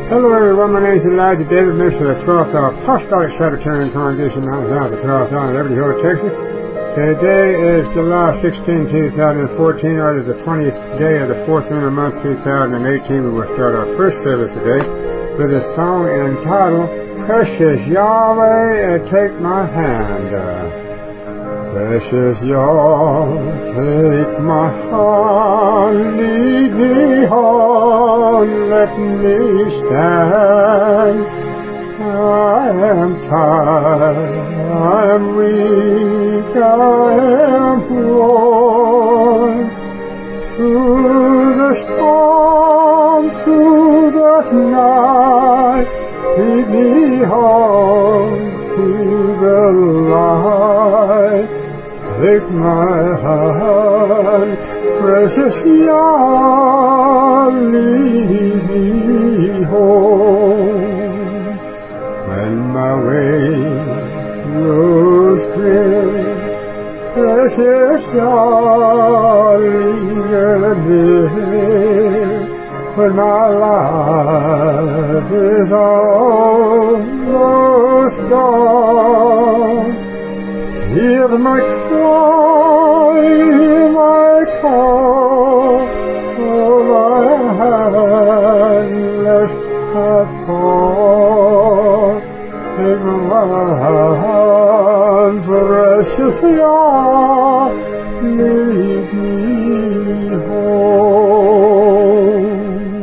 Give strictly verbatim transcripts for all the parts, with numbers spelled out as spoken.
Hello everyone, my name is Elijah David, minister of the twelfth Apostolic Sabbatarian Congregation, Mount Zion, the twelfth Island, Liberty Hill, Texas. Today is July sixteenth, twenty fourteen, or the twentieth day of the fourth lunar month, two thousand eighteen. We will start our first service today with a song entitled, Precious Yahweh, Take My Hand. Precious Yahweh, take my hand, lead me on, let me stand. I am tired, I am weak, I am worn. Through the storm, through the night, lead me on to the light. Take my hand, precious Yah, lead me home. When my way grows dim, precious Yah, linger near. When my life is almost gone, hear my cry, hear my call, oh my hand, lest I fall. Take my hand, precious Yah, lead me home.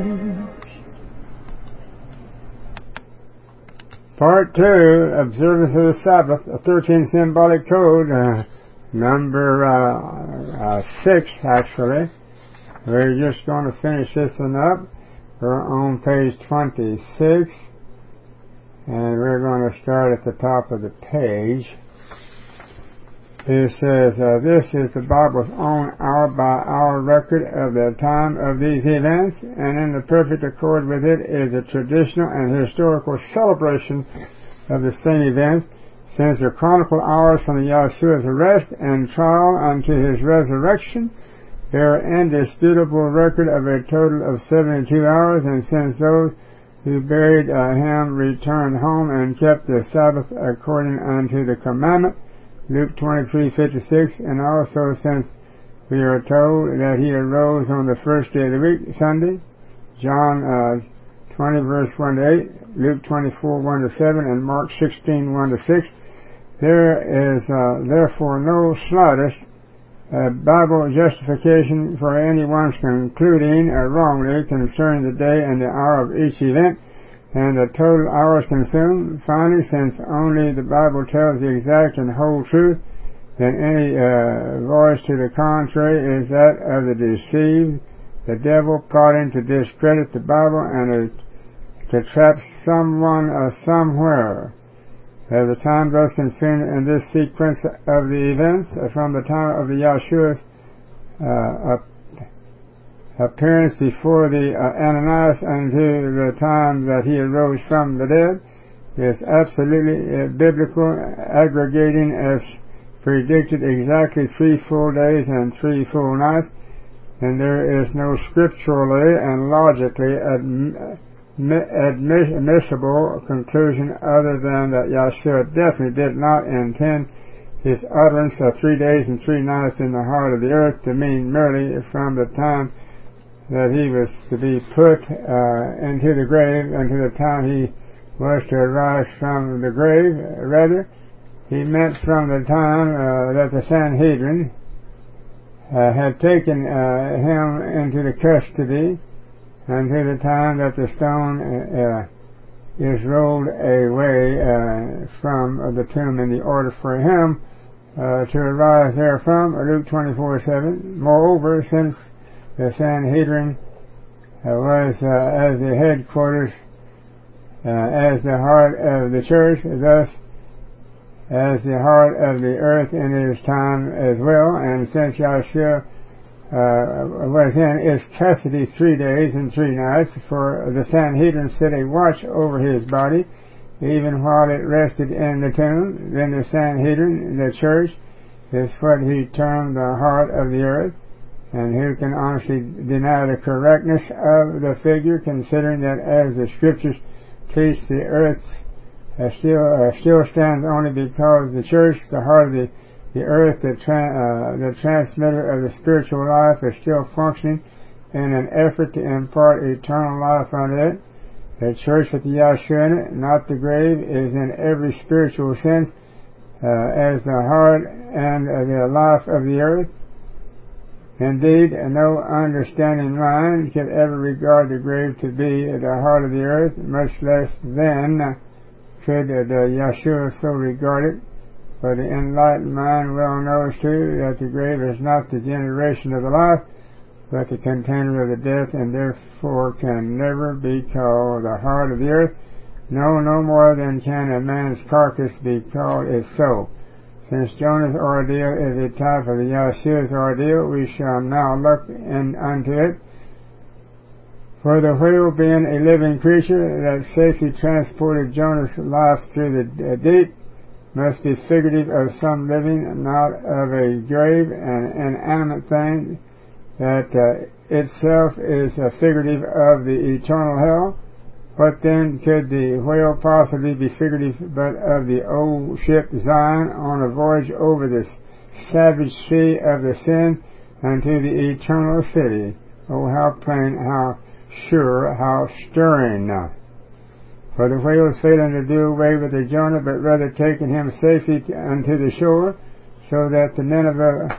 Part two, Observance of the Sabbath, a thirteen symbolic code, uh, number uh, uh, six actually. We're just going to finish this one up. We're on page twenty-six, and we're going to start at the top of the page. It says, uh, this is the Bible's own hour-by-hour record of the time of these events, and in the perfect accord with it is a traditional and historical celebration of the same events, since the chronicle hours from the Yahshua's arrest and trial unto his resurrection bear indisputable record of a total of seventy-two hours, and since those who buried uh, him returned home and kept the Sabbath according unto the commandment, Luke twenty-three fifty-six, and also since we are told that he arose on the first day of the week, Sunday, John uh, twenty verse one to eight, Luke twenty-four one to seven, and Mark sixteen one to six. There is uh, therefore no slightest uh, Bible justification for anyone's concluding uh, wrongly concerning the day and the hour of each event, and the total hours consumed. Finally, since only the Bible tells the exact and whole truth, then any uh, voice to the contrary is that of the deceived, the devil plotting to discredit the Bible and uh, to trap someone uh, somewhere. Uh, the time thus consumed in this sequence of the events, uh, from the time of the Yahshua's uh, appearance before the uh, Ananias until the time that he arose from the dead, is absolutely uh, biblical, aggregating as predicted exactly three full days and three full nights, and there is no scripturally and logically admi- admi- admissible conclusion other than that Yahshua definitely did not intend his utterance of three days and three nights in the heart of the earth to mean merely from the time that he was to be put uh, into the grave until the time he was to arise from the grave. Rather, he meant from the time uh, that the Sanhedrin uh, had taken uh, him into the custody until the time that the stone uh, is rolled away uh, from the tomb in the order for him uh, to arise therefrom. Luke twenty-four seven. Moreover, since the Sanhedrin uh, was uh, as the headquarters, uh, as the heart of the church, thus as the heart of the earth in his time as well, and since Yahshua uh, was in its custody three days and three nights, for the Sanhedrin set a watch over his body, even while it rested in the tomb. Then the Sanhedrin, the church, is what he termed the heart of the earth, And who can honestly deny the correctness of the figure, considering that as the scriptures teach, the earth uh, still uh, still stands only because the church, the heart of the, the earth, the, tra- uh, the transmitter of the spiritual life, is still functioning in an effort to impart eternal life unto it. The church with the Yahshua in it, not the grave, is in every spiritual sense uh, as the heart and uh, the life of the earth. Indeed, no understanding mind could ever regard the grave to be the heart of the earth, much less then could the Yahshua so regard it. For the enlightened mind well knows too that the grave is not the generation of the life, but the container of the death, and therefore can never be called the heart of the earth. No, no more than can a man's carcass be called its soul. Since Jonah's ordeal is a type of the Yahshua's ordeal, we shall now look in unto it. For the whale, being a living creature that safely transported Jonah's life through the deep, must be figurative of some living, not of a grave and inanimate thing that uh, itself is a figurative of the eternal hell. What then could the whale possibly be figurative but of the old ship Zion on a voyage over the savage sea of the sin unto the eternal city? Oh, how plain, how sure, how stirring! For the whale is failing to do away with the Jonah, but rather taking him safely unto the shore, so that the Nineveh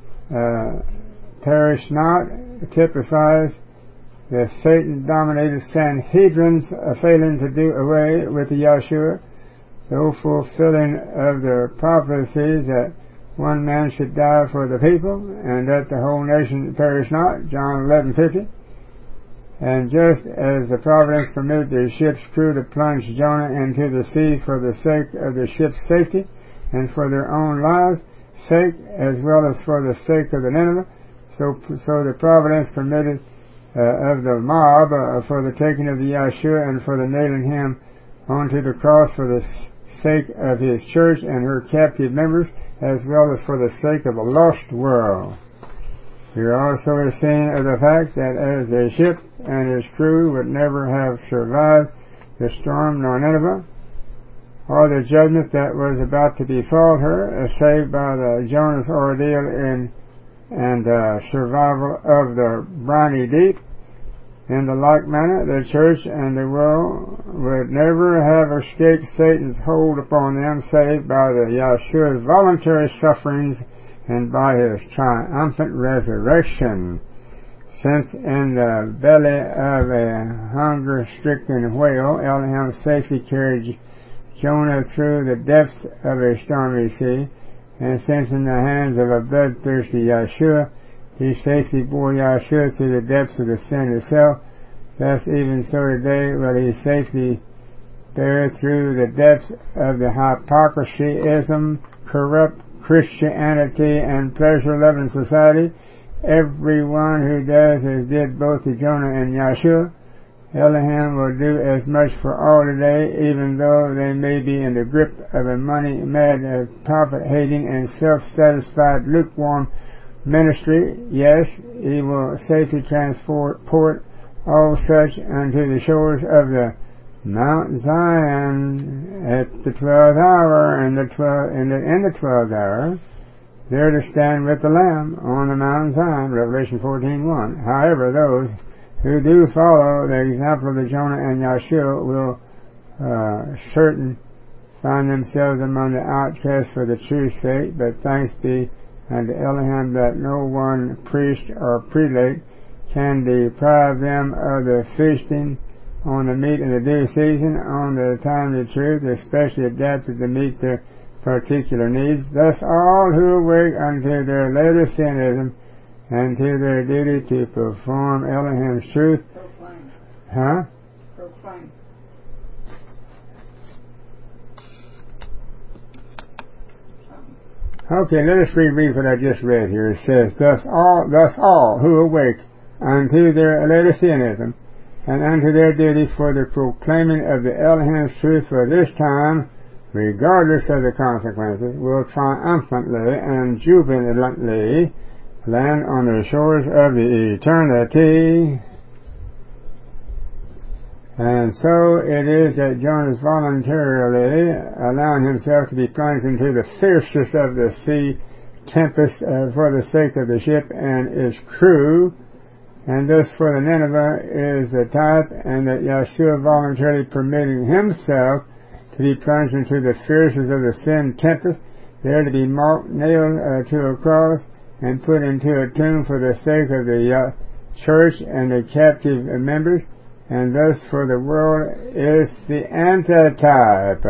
uh, perish not, typifies the Satan-dominated Sanhedrins uh, failing to do away with the Yahshua, the fulfilling of the prophecies that one man should die for the people, and that the whole nation perish not, John eleven fifty. And just as the providence permitted the ship's crew to plunge Jonah into the sea for the sake of the ship's safety, and for their own lives' sake, as well as for the sake of the Nineveh, so, so the providence permitted Uh, of the mob uh, for the taking of the Yahshua and for the nailing him onto the cross for the sake of his church and her captive members, as well as for the sake of the lost world. Here also is seen of the fact that as the ship and his crew would never have survived the storm nor Nineveh, or the judgment that was about to befall her, uh, saved by the Jonah's ordeal in and uh, survival of the briny deep. In the like manner, the church and the world would never have escaped Satan's hold upon them, save by the Yahshua's voluntary sufferings and by his triumphant resurrection. Since in the belly of a hunger-stricken whale, Elohim safely carried Jonah through the depths of a stormy sea, and since in the hands of a bloodthirsty Yahshua, he safely bore Yahshua through the depths of the sin itself, thus even so today will he safely bear through the depths of the hypocrisy-ism, corrupt Christianity, and pleasure-loving society, everyone who does as did both the Jonah and Yahshua. Elohim will do as much for all today, even though they may be in the grip of a money-mad, uh, profit-hating, and self-satisfied, lukewarm ministry. Yes, he will safely transport all such unto the shores of the Mount Zion at the twelfth hour, and the twelfth, in the, in the twelfth hour, there to stand with the Lamb on the Mount Zion, Revelation fourteen one. However, those who do follow the example of the Jonah and Yahshua will uh, certain find themselves among the outcasts for the truth's sake, but thanks be unto Elohim that no one priest or prelate can deprive them of the feasting on the meat in the due season, on the timely truth, especially adapted to meet their particular needs. Thus all who awake unto their later Sinaism and to their duty to perform Elohim's truth. Proclaim. Huh? Proclaim. Okay, let us reread what I just read here. It says, Thus all, thus all who awake unto their Laodiceanism and unto their duty for the proclaiming of the Elohim's truth for this time, regardless of the consequences, will triumphantly and jubilantly land on the shores of the eternity. And so it is that Jonas voluntarily allowing himself to be plunged into the fiercest of the sea tempest uh, for the sake of the ship and its crew, and thus for the Nineveh is the type, and that Yeshua voluntarily permitting himself to be plunged into the fiercest of the sin tempest, there to be marked, nailed uh, to a cross, and put into a tomb for the sake of the uh, church and the captive uh, members, and thus for the world is the antitype.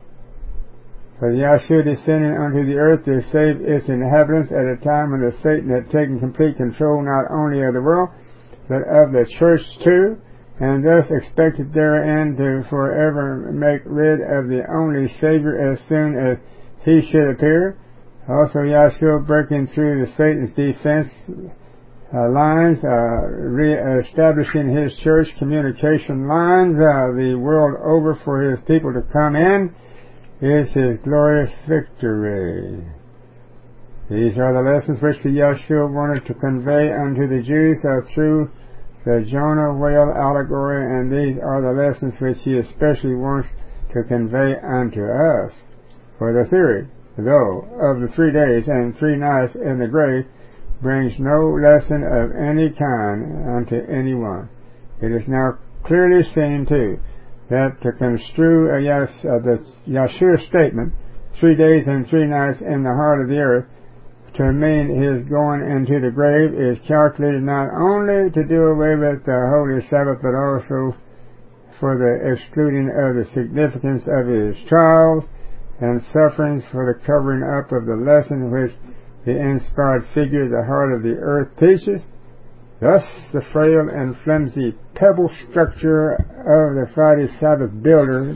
For Yahshua descending unto the earth to save its inhabitants at a time when the Satan had taken complete control not only of the world, but of the church too, and thus expected therein to forever make rid of the only Savior as soon as he should appear. Also Yahshua breaking through the Satan's defense uh, lines, uh, re-establishing his church communication lines uh, the world over for his people to come in, is his glorious victory. These are the lessons which the Yahshua wanted to convey unto the Jews uh, through the Jonah whale allegory, and these are the lessons which he especially wants to convey unto us. For the theory, though, of the three days and three nights in the grave brings no lesson of any kind unto anyone. It is now clearly seen, too, that to construe a yes, uh, the Yahshua statement, three days and three nights in the heart of the earth, to mean his going into the grave is calculated not only to do away with the Holy Sabbath, but also for the excluding of the significance of his trials and sufferings, for the covering up of the lesson which the inspired figure of the heart of the earth teaches. Thus the frail and flimsy pebble structure of the Friday Sabbath builder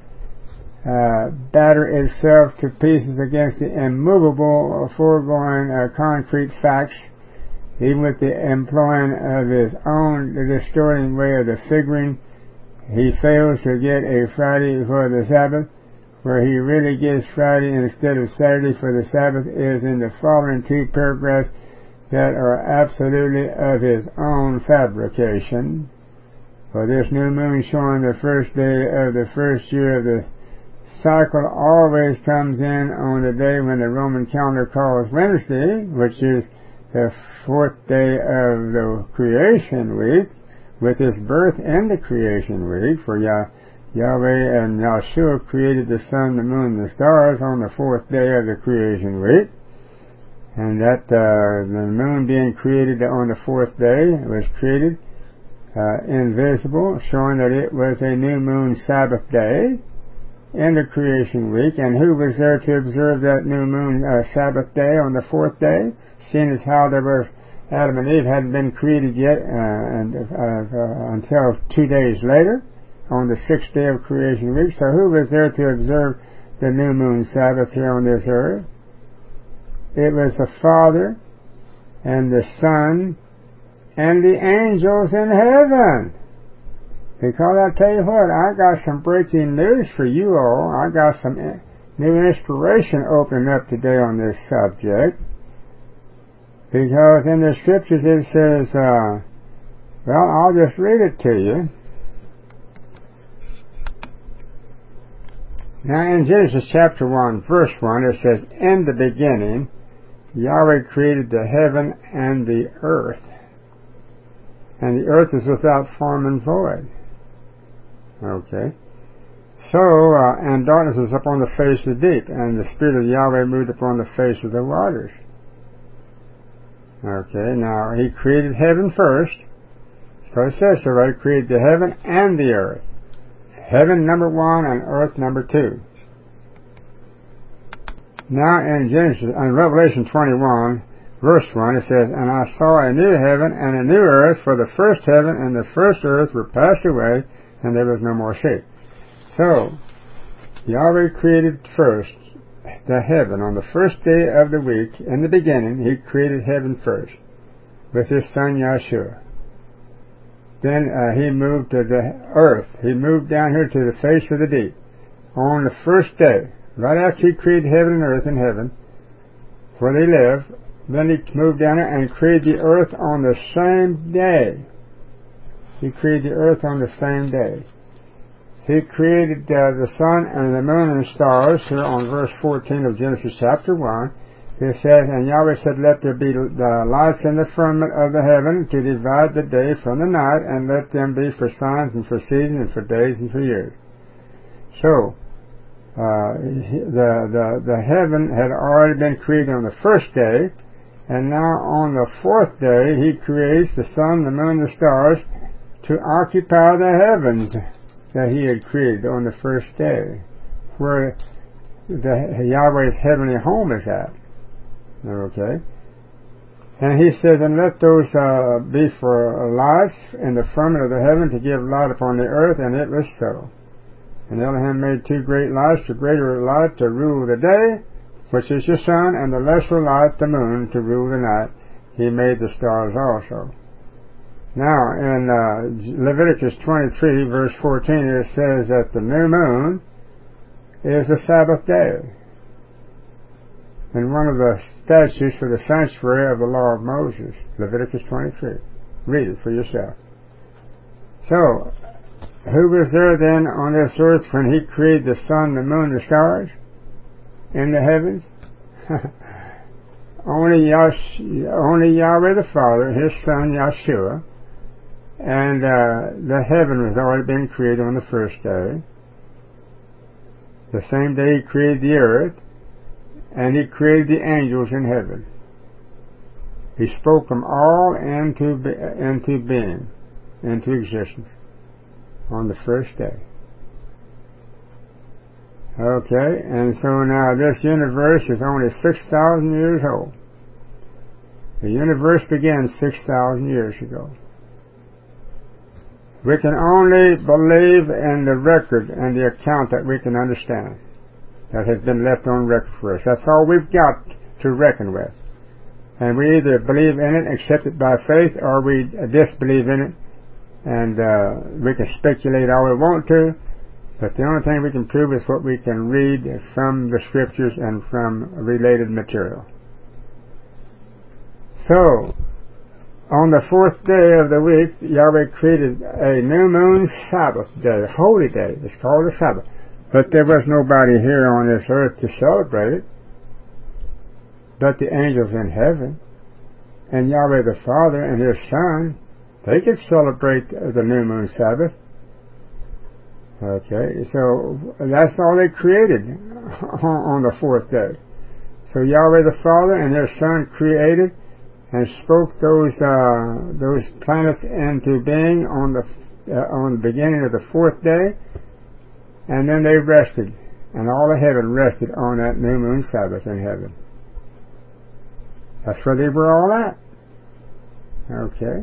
uh, batter itself to pieces against the immovable foregoing uh, concrete facts, even with the employing of his own distorting way of the figuring. He fails to get a Friday for the Sabbath. Where he really gets Friday instead of Saturday for the Sabbath is in the following two paragraphs that are absolutely of his own fabrication. For this new moon showing the first day of the first year of the cycle always comes in on the day when the Roman calendar calls Wednesday, which is the fourth day of the creation week, with his birth in the creation week. For Yah Yahweh and Yahshua created the sun, the moon, and the stars on the fourth day of the creation week. And that uh, the moon being created on the fourth day was created uh, invisible, showing that it was a new moon Sabbath day in the creation week. And who was there to observe that new moon uh, Sabbath day on the fourth day, seeing as how there was Adam and Eve hadn't been created yet uh, and, uh, uh, until two days later, on the sixth day of creation week. So who was there to observe the new moon Sabbath here on this earth? It was the Father and the Son and the angels in heaven. Because I tell you what, I got some breaking news for you all. I got some new inspiration opening up today on this subject. Because in the scriptures it says, uh, well, I'll just read it to you. Now in Genesis chapter one, verse one, it says, in the beginning, Yahweh created the heaven and the earth. And the earth is without form and void. Okay. So, uh, and darkness was upon the face of the deep, and the Spirit of Yahweh moved upon the face of the waters. Okay, now he created heaven first. So it says so, right? He created the heaven and the earth. Heaven number one and earth number two. Now in Genesis, in Revelation twenty-one, verse one, it says, and I saw a new heaven and a new earth, for the first heaven and the first earth were passed away, and there was no more sea. So, Yahweh created first the heaven on the first day of the week. In the beginning, he created heaven first with his son Yahshua. Then uh, he moved to the earth. He moved down here to the face of the deep on the first day, right after he created heaven and earth in heaven, where they live. Then he moved down there and created the earth on the same day. He created the earth on the same day. He created uh, the sun and the moon and stars. Here on verse fourteen of Genesis chapter one, it says, "And Yahweh said, Let there be the lights in the firmament of the heaven to divide the day from the night, and let them be for signs and for seasons and for days and for years." So, uh, the, the, the heaven had already been created on the first day, and now on the fourth day he creates the sun, the moon, the stars to occupy the heavens that he had created on the first day, where the Yahweh's heavenly home is at. Okay? And he says, "And let those uh, be for lights in the firmament of the heaven to give light upon the earth," and it was so. And Elohim made two great lights, the greater light to rule the day, which is the sun, and the lesser light, the moon, to rule the night. He made the stars also. Now, in uh, Leviticus twenty-three, verse fourteen, it says that the new moon is the Sabbath day. And one of the statutes for the sanctuary of the law of Moses, Leviticus twenty-three. Read it for yourself. So, who was there then on this earth when he created the sun, the moon, the stars in the heavens? only, Yash, only Yahweh the Father, his Son Yeshua, and uh, the heaven was already been created on the first day. The same day he created the earth, and he created the angels in heaven. He spoke them all into, into being, into existence, on the first day. Okay, and so now this universe is only six thousand years old. The universe began six thousand years ago. We can only believe in the record and the account that we can understand, that has been left on record for us. That's all we've got to reckon with. And we either believe in it, accept it by faith, or we disbelieve in it, and uh, we can speculate all we want to, but the only thing we can prove is what we can read from the scriptures and from related material. So, on the fourth day of the week, Yahweh created a new moon Sabbath day, a holy day. It's called a Sabbath. But there was nobody here on this earth to celebrate it but the angels in heaven. And Yahweh the Father and His Son, they could celebrate the new moon Sabbath. Okay, so that's all they created on the fourth day. So Yahweh the Father and His Son created and spoke those uh, those planets into being on the uh, on the beginning of the fourth day, and then they rested, and all of heaven rested on that new moon Sabbath in heaven. That's where they were all at. Okay.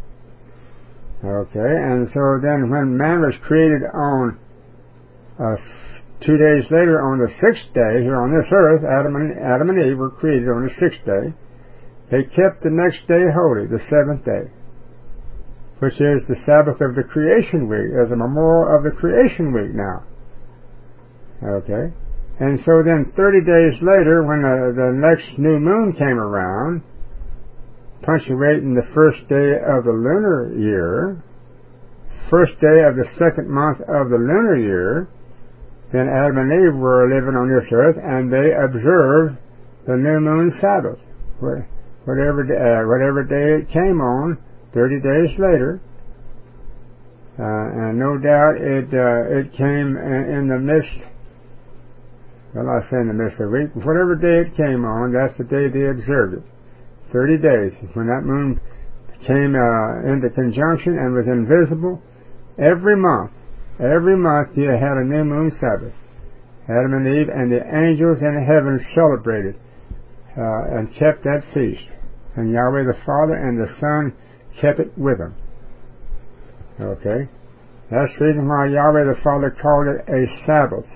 Okay, and so then when man was created on uh, two days later on the sixth day here on this earth, Adam and Adam and Eve were created on the sixth day. They kept the next day holy, the seventh day, which is the Sabbath of the creation week, as a memorial of the creation week now. Okay? And so then thirty days later, when the, the next new moon came around, punctuating the first day of the lunar year, first day of the second month of the lunar year, then Adam and Eve were living on this earth, and they observed the new moon Sabbath. Whatever, uh, whatever day it came on, thirty days later, uh, and no doubt it uh, it came in, in the midst, well, I say in the midst of the week, whatever day it came on, that's the day they observed it. Thirty days. When that moon came uh, into conjunction and was invisible, every month, every month you had a new moon Sabbath. Adam and Eve and the angels in heaven celebrated uh, and kept that feast. And Yahweh the Father and the Son kept it with them. Okay? That's the reason why Yahweh the Father called it a Sabbath.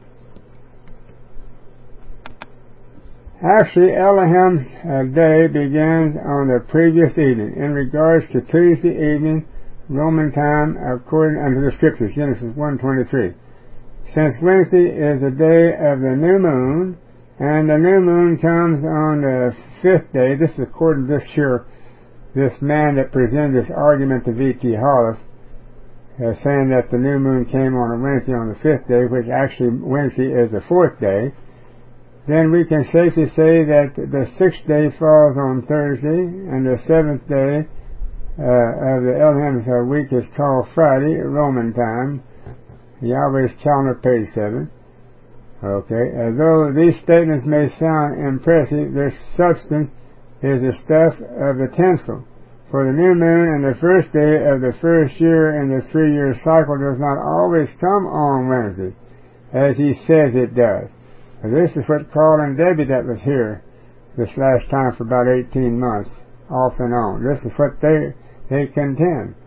Actually, Elohim's uh, day begins on the previous evening. In regards to Tuesday evening, Roman time, according unto the Scriptures, Genesis one twenty-three. Since Wednesday is the day of the new moon, And the new moon comes on the fifth day. This is according to this here, this man that presented this argument to V T Hollis, uh, saying that the new moon came on a Wednesday on the fifth day, which actually Wednesday is the fourth day. Then we can safely say that the sixth day falls on Thursday, and the seventh day uh, of the Elohim's uh, week is called Friday, Roman time, Yahweh's calendar, page seven. Okay, as though these statements may sound impressive, their substance is the stuff of the tinsel. For the new moon and the first day of the first year in the three-year cycle does not always come on Wednesday, as he says it does. This is what Carl and Debbie that was here this last time for about eighteen months, off and on. This is what they they contend.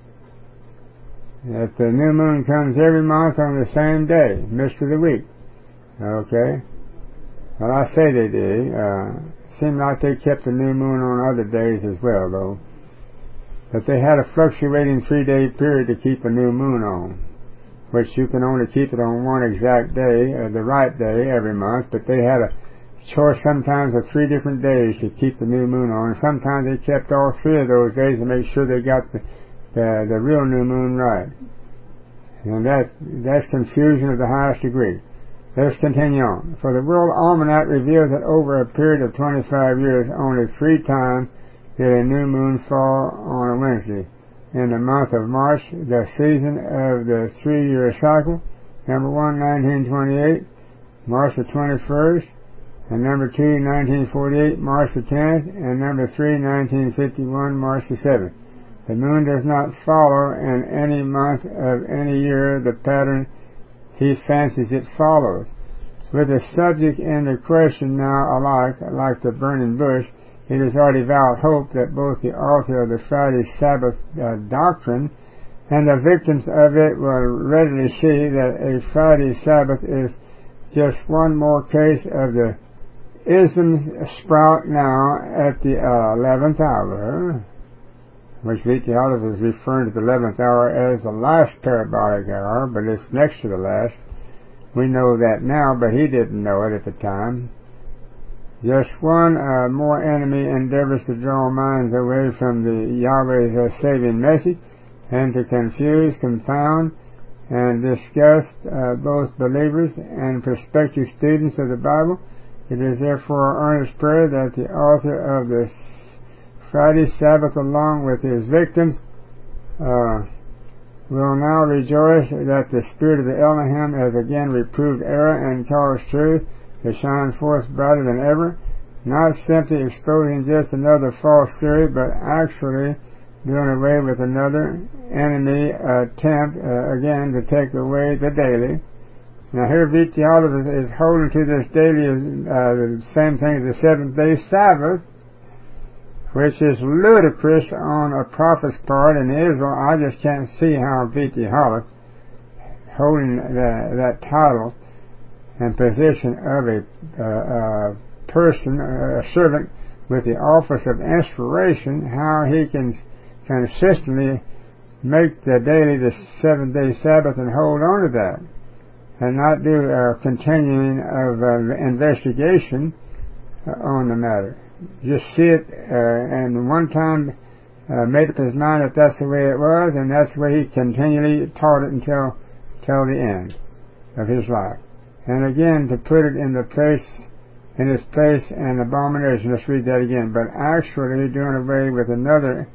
That the new moon comes every month on the same day, midst of the week. Okay? Well, I say they did. Uh, seemed like they kept the new moon on other days as well, though. But they had a fluctuating three-day period to keep a new moon on, which you can only keep it on one exact day, uh, the right day, every month, but they had a choice sometimes of three different days to keep the new moon on. Sometimes they kept all three of those days to make sure they got the, the, the real new moon right. And that's, that's confusion of the highest degree. Let's continue on. For the World Almanac reveals that over a period of twenty-five years, only three times did a new moon fall on a Wednesday. In the month of March, the season of the three-year cycle, number one, nineteen twenty-eight, March the twenty-first, and number two, nineteen forty-eight, March the tenth, and number three, nineteen fifty-one, March the seventh. The moon does not follow in any month of any year the pattern he fancies it follows. With the subject and the question now alike, like the burning bush, it is our devout hope that both the author of the Friday Sabbath uh, doctrine and the victims of it will readily see that a Friday Sabbath is just one more case of the isms sprout now at the uh, eleventh hour, which V T Hollis is referring to the eleventh hour as the last parabolic hour, but it's next to the last. We know that now, but he didn't know it at the time. Just one uh, more enemy endeavors to draw minds away from the Yahweh's uh, saving message and to confuse, confound, and disgust uh, both believers and prospective students of the Bible. It is therefore our earnest prayer that the author of the Friday Sabbath, along with his victims, uh, will now rejoice that the Spirit of the Elohim has again reproved error and caused truth to shine forth brighter than ever, not simply exposing just another false theory, but actually doing away with another enemy attempt uh, again to take away the daily. Now here V T Hollis is, is holding to this daily uh, the same thing as the seventh day Sabbath, which is ludicrous on a prophet's part in Israel. I just can't see how V T Hollis, holding the, that title and position of a uh, uh, person, a servant with the office of inspiration, how he can consistently make the daily the seventh day Sabbath and hold on to that, and not do a continuing of uh, investigation uh, on the matter. Just see it, uh, and one time uh, made up his mind that that's the way it was, and that's the way he continually taught it until, till the end of his life. And again, to put it in the place, in its place, an abomination. Let's read that again. But actually doing away with another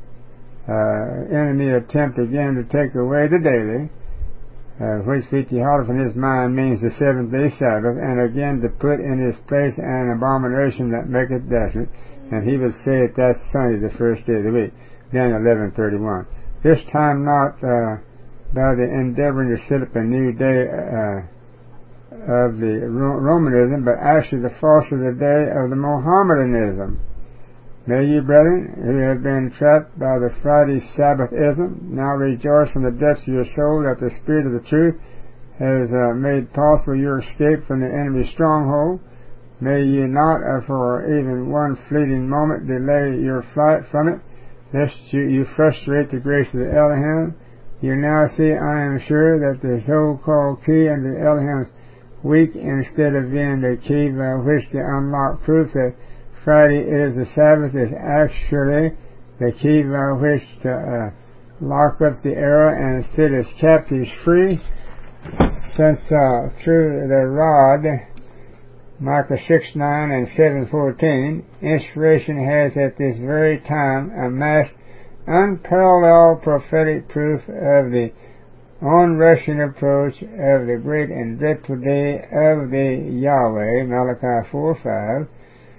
uh, enemy attempt again to take away the daily, uh, which V T Hollis in his mind means the seventh day Sabbath, and again to put in its place an abomination that maketh desolate. And he would say that that's Sunday, the first day of the week, Daniel eleven thirty-one. This time not uh, by the endeavoring to set up a new day uh, of the Romanism, but actually the false of the day of the Mohammedanism. May ye, brethren, who have been trapped by the Friday Sabbathism, now rejoice from the depths of your soul that the Spirit of the truth has uh, made possible your escape from the enemy's stronghold. May ye not, uh, for even one fleeting moment, delay your flight from it, lest you, you frustrate the grace of the Elohim. You now see, I am sure, that the so-called key unto Elohim's week instead of being the key by which the unlocked proof that Friday is the Sabbath is actually the key by which to uh, lock up the error and set his captives free, since uh, through the rod, Micah six nine and seven fourteen, inspiration has at this very time amassed unparalleled prophetic proof of the onrushing approach of the great and dreadful day of the Yahweh, Malachi four five.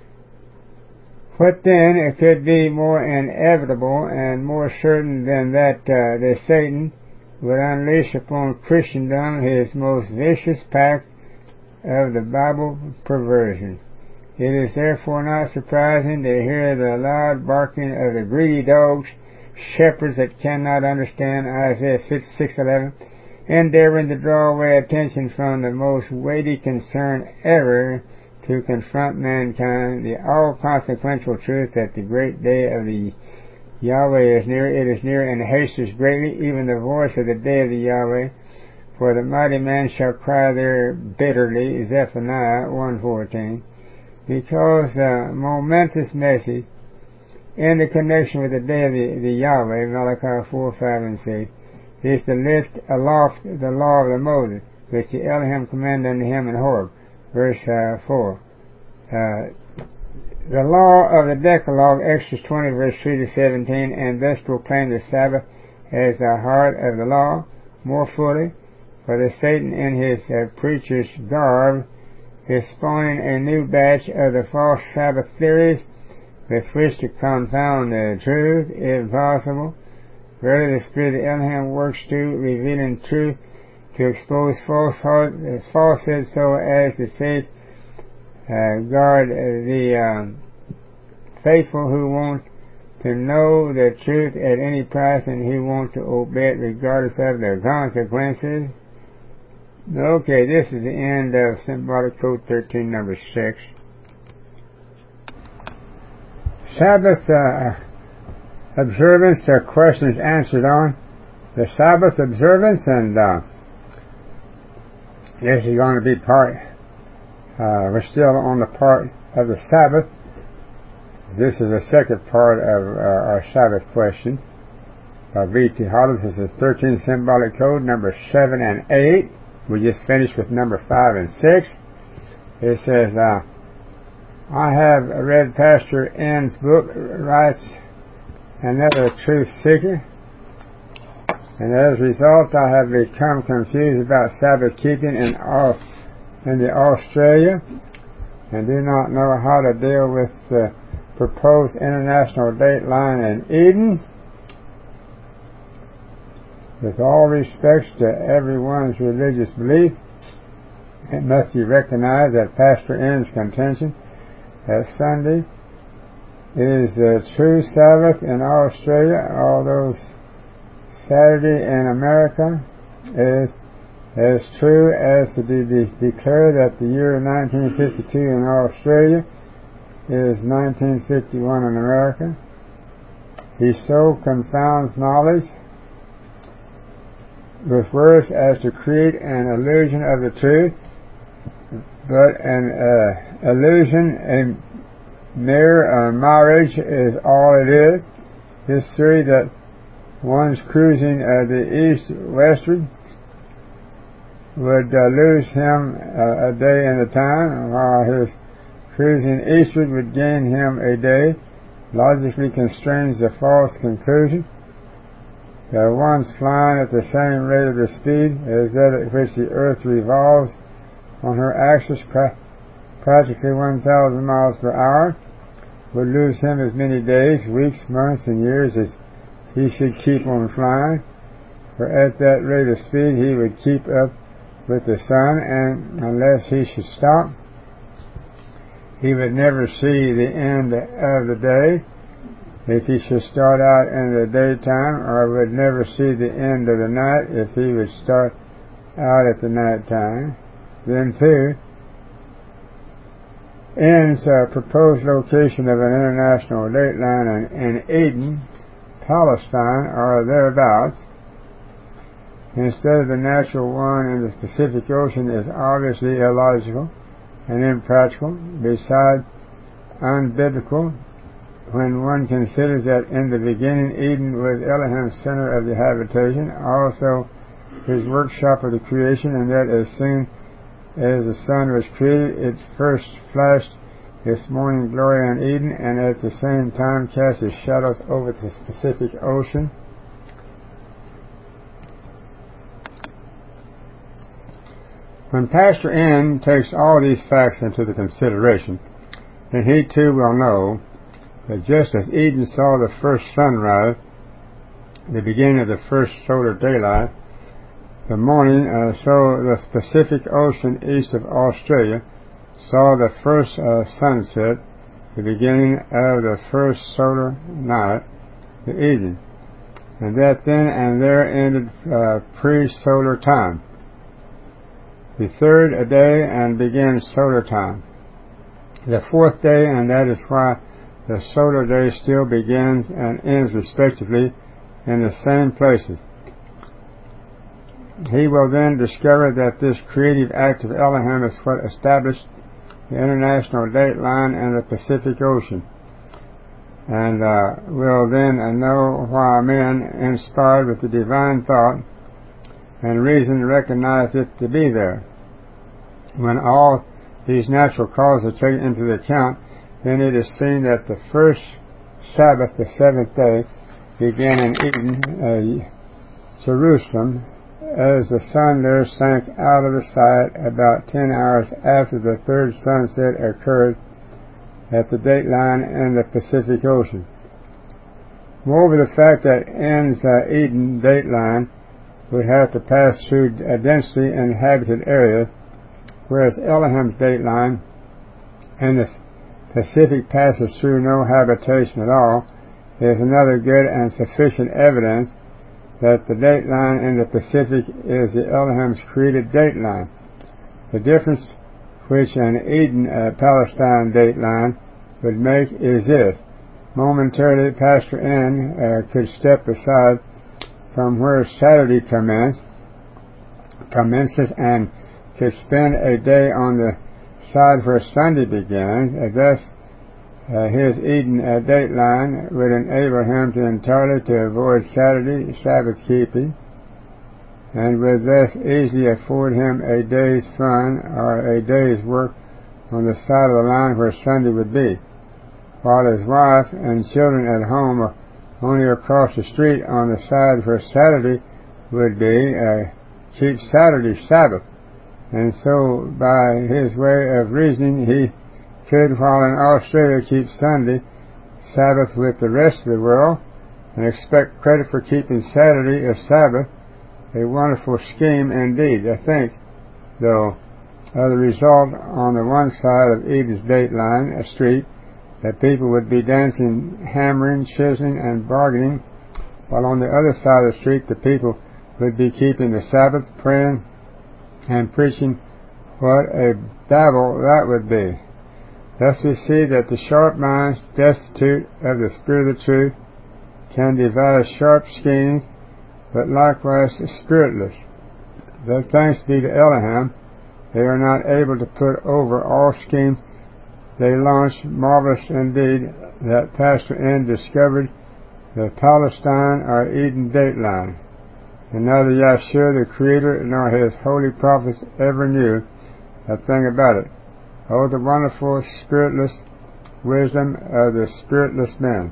What then it could be more inevitable and more certain than that uh, the Satan would unleash upon Christendom his most vicious pack of the Bible perversion? It is therefore not surprising to hear the loud barking of the greedy dogs, shepherds that cannot understand Isaiah fifty-six eleven, endeavoring to draw away attention from the most weighty concern ever to confront mankind, the all-consequential truth that the great day of the Yahweh is near. It is near and hastens greatly, even the voice of the day of the Yahweh. For the mighty man shall cry there bitterly, Zephaniah one fourteen, because the momentous message in the connection with the day of the, the Yahweh, Malachi four five and six, is to lift aloft the law of the Moses, which the Elohim commanded unto him in Horeb, verse uh, four. Uh, the law of the Decalogue, Exodus twenty, verse three to seventeen, and thus proclaim the Sabbath as the heart of the law more fully. For the Satan in his uh, preacher's garb is spawning a new batch of the false Sabbath theories with which to confound the truth, if possible. Further, the Spirit of Elohim works to revealing truth, to expose falsehood, falsehood so as to save uh, guard the um, faithful who want to know the truth at any price and who want to obey it regardless of the consequences. Okay, this is the end of Symbolic Code thirteen, number six. Sabbath uh, observance, uh, questions answered on the Sabbath observance, and uh, this is going to be part, uh, we're still on the part of the Sabbath. This is the second part of uh, our Sabbath question. Uh, V T Hollis, this is thirteen Symbolic Code, number seven and eight. We just finished with number five and six. It says, uh, I have read Pastor N's book, writes Another Truth Seeker, and as a result I have become confused about Sabbath keeping in, all, in the Australia, and do not know how to deal with the proposed international date line in Eden. With all respects to everyone's religious belief, it must be recognized that Pastor N's contention that Sunday is the true Sabbath in Australia, although Saturday in America is as true as to de- de- declare that the year nineteen fifty-two in Australia is nineteen fifty-one in America. He so confounds knowledge with words as to create an illusion of the truth, but an uh, illusion, a mere uh, mirage is all it is. This theory that one's cruising uh, the east westward would uh, lose him uh, a day in the time, while his cruising eastward would gain him a day, logically constrains the false conclusion that one's flying at the same rate of the speed as that at which the earth revolves on her axis, pra- practically one thousand miles per hour, would lose him as many days, weeks, months, and years as he should keep on flying. For at that rate of speed he would keep up with the sun, and unless he should stop, he would never see the end of the day. If he should start out in the daytime, or would never see the end of the night if he would start out at the night time. Then too, N's uh, proposed location of an international date line in, in Eden, Palestine, or thereabouts, instead of the natural one in the Pacific Ocean is obviously illogical and impractical, besides unbiblical, when one considers that in the beginning Eden was Elohim's center of the habitation, also his workshop of the creation, and that as soon as the sun was created, it first flashed its morning glory on Eden, and at the same time cast its shadows over the Pacific Ocean. When Pastor N takes all these facts into the consideration, then he too will know that just as Eden saw the first sunrise, the beginning of the first solar daylight, the morning, uh, so the Pacific Ocean east of Australia saw the first uh, sunset, the beginning of the first solar night, the evening, and that then and there ended uh, pre-solar time. The third a day and begins solar time. The fourth day, and that is why the solar day still begins and ends respectively in the same places. He will then discover that this creative act of Elohim is what established the international date line in the Pacific Ocean, and uh, will then know why men inspired with the divine thought and reason recognized it to be there. When all these natural causes are taken into account, then it is seen that the first Sabbath, the seventh day, began in Eden, uh, Jerusalem, as the sun there sank out of the sight about ten hours after the third sunset occurred at the date line in the Pacific Ocean. Moreover, the fact that N's uh, Eden date line would have to pass through a densely inhabited area, whereas Elohim's date line in the Pacific passes through no habitation at all, is another good and sufficient evidence that the date line in the Pacific is the Elohim's created date line. The difference which an Eden uh, Palestine date line would make is this. Momentarily, Pastor N uh, could step aside from where Saturday commenced, commences and could spend a day on the side where Sunday begins, and thus Uh, his Eden uh, date line would enable him to entirely to avoid Saturday Sabbath keeping, and would thus easily afford him a day's fun or a day's work on the side of the line where Sunday would be, while his wife and children at home are only across the street on the side where Saturday would be, uh, keep Saturday Sabbath. And so by his way of reasoning, he could, while in Australia, keep Sunday Sabbath with the rest of the world and expect credit for keeping Saturday as Sabbath. A wonderful scheme indeed. I think, though, of the result on the one side of Eden's date line, a street, that people would be dancing, hammering, chiseling, and bargaining, while on the other side of the street the people would be keeping the Sabbath, praying, and preaching. What a babel that would be. Thus we see that the sharp minds, destitute of the spirit of truth, can devise sharp schemes, but likewise spiritless. But thanks be to Elohim, they are not able to put over all schemes they launch. Marvelous indeed that Pastor N discovered the Palestine or Eden date line, and neither Yahshua the Creator nor his holy prophets ever knew a thing about it. Oh, the wonderful spiritless wisdom of the spiritless men.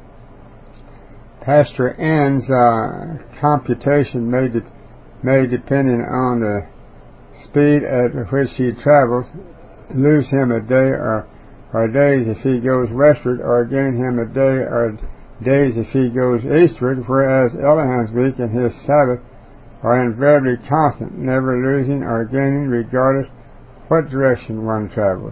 Pastor N's uh, computation may, de- may, depending on the speed at which he travels, lose him a day or, or days if he goes westward, or gain him a day or days if he goes eastward, whereas Elohim's week and his Sabbath are invariably constant, never losing or gaining, regardless what direction one travels.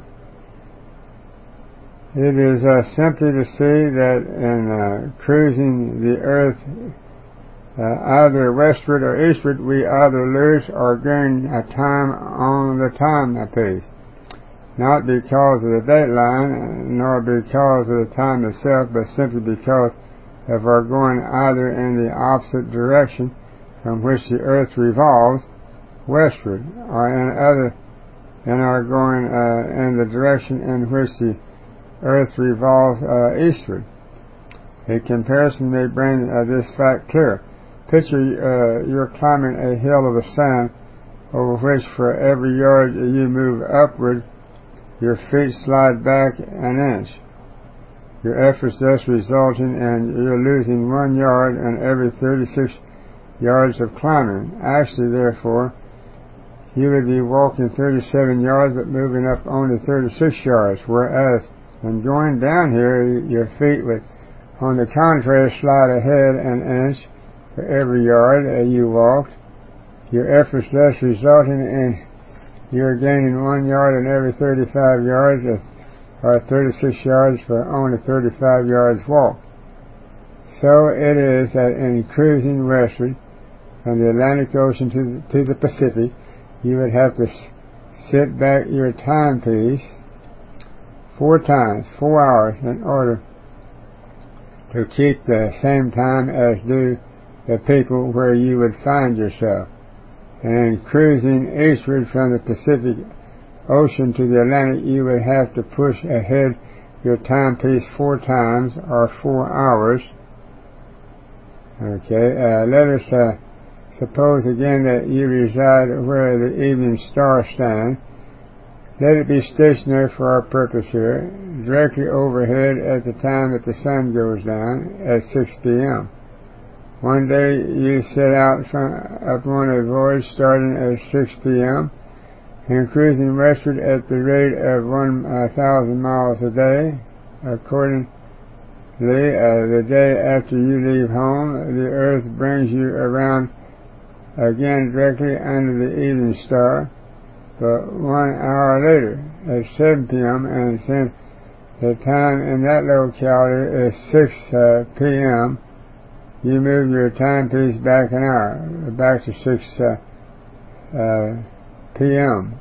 It is uh, simply to see that in uh, cruising the earth uh, either westward or eastward, we either lose or gain a time on the timepiece, not because of the date line, nor because of the time itself, but simply because of our going either in the opposite direction from which the earth revolves westward, or in other, and are going uh, in the direction in which the earth revolves uh, eastward. A comparison may bring uh, this fact clear. Picture uh, you're climbing a hill of the sand over which for every yard you move upward, your feet slide back an inch. Your efforts thus resulting in you're losing one yard in every thirty-six yards of climbing. Actually, therefore, you would be walking thirty-seven yards but moving up only thirty-six yards, whereas in going down here, your feet would, on the contrary, slide ahead an inch for every yard uh, you walked. Your efforts thus resulting in you're gaining one yard in every thirty-five yards, or thirty-six yards for only thirty-five yards walked. So it is that in cruising westward from the Atlantic Ocean to the, to the Pacific, you would have to sit back your timepiece four times, four hours, in order to keep the same time as do the people where you would find yourself. And in cruising eastward from the Pacific Ocean to the Atlantic, you would have to push ahead your timepiece four times, or four hours. Okay, uh, let us uh, suppose again that you reside where the evening star stands. Let it be stationary for our purpose here, directly overhead at the time that the sun goes down at six p.m. One day you set out from, upon a voyage starting at six p.m. and cruising westward at the rate of one thousand miles a day. Accordingly, uh, the day after you leave home, the earth brings you around again directly under the evening star. But one hour later, at seven p.m., and since the time in that locality is six p.m., you move your timepiece back an hour, back to six p.m.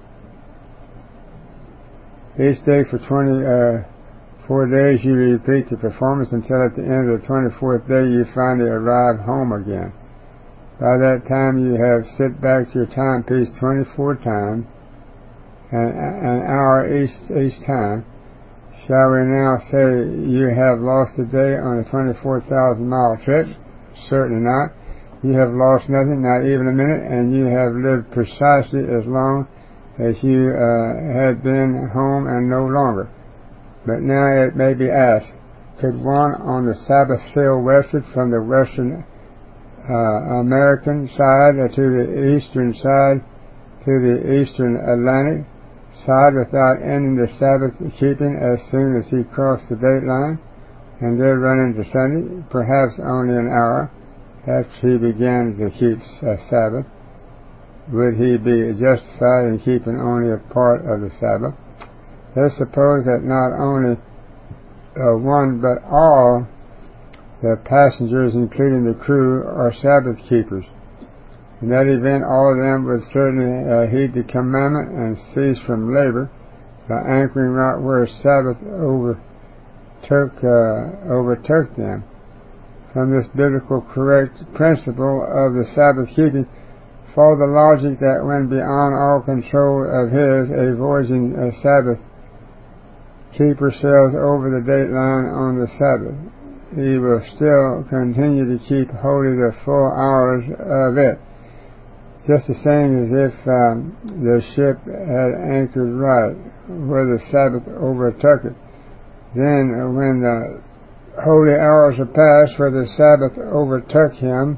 Each day for twenty-four days you repeat the performance until at the end of the twenty-fourth day you finally arrive home again. By that time you have set back your timepiece twenty-four times, and an hour each each time. Shall we now say you have lost a day on a twenty-four thousand mile trip? Certainly not. You have lost nothing, not even a minute, and you have lived precisely as long as you uh, had been home and no longer. But now it may be asked, could one on the Sabbath sail westward from the western uh, American side to the eastern side, to the eastern Atlantic side, without ending the Sabbath keeping as soon as he crossed the date line, and there run into Sunday, perhaps only an hour after he began to keep uh, Sabbath? Would he be justified in keeping only a part of the Sabbath? Let's suppose that not only uh, one but all the passengers, including the crew, are Sabbath keepers. In that event, all of them would certainly uh, heed the commandment and cease from labor by anchoring right where Sabbath overtook, uh, overtook them. From this biblical correct principle of the Sabbath keeping, follow the logic that when beyond all control of his, a voyaging uh, Sabbath keeper sails over the date line on the Sabbath, he will still continue to keep holy the full hours of it, just the same as if um, the ship had anchored right where the Sabbath overtook it. Then, uh, when the holy hours are past where the Sabbath overtook him,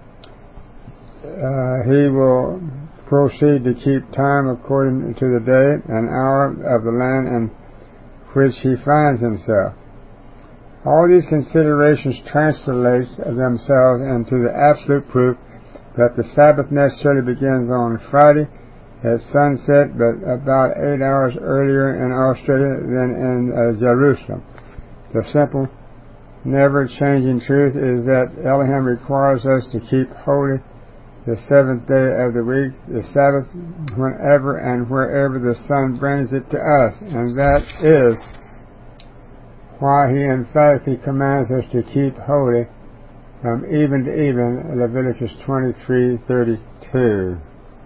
uh, he will proceed to keep time according to the day and hour of the land in which he finds himself. All these considerations translate themselves into the absolute proof that the Sabbath necessarily begins on Friday at sunset, but about eight hours earlier in Australia than in uh, Jerusalem. The simple, never-changing truth is that Elohim requires us to keep holy the seventh day of the week, the Sabbath, whenever and wherever the sun brings it to us, and that is why he emphatically commands us to keep holy from even to even, Leviticus twenty-three thirty-two.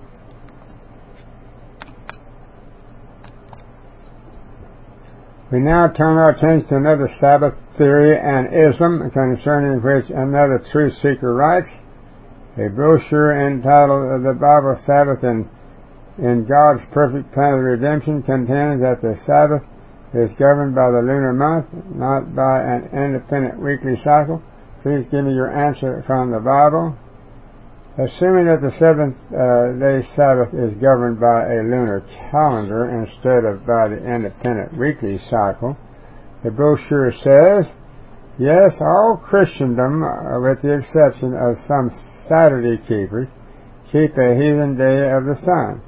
We now turn our attention to another Sabbath theory and ism concerning which another truth seeker writes. A brochure entitled The Bible Sabbath in, in God's Perfect Plan of Redemption contends that the Sabbath is governed by the lunar month, not by an independent weekly cycle. Please give me your answer from the Bible. Assuming that the seventh uh, day Sabbath is governed by a lunar calendar instead of by the independent weekly cycle, the brochure says, yes, all Christendom, uh, with the exception of some Saturday keepers, keep a heathen day of the sun.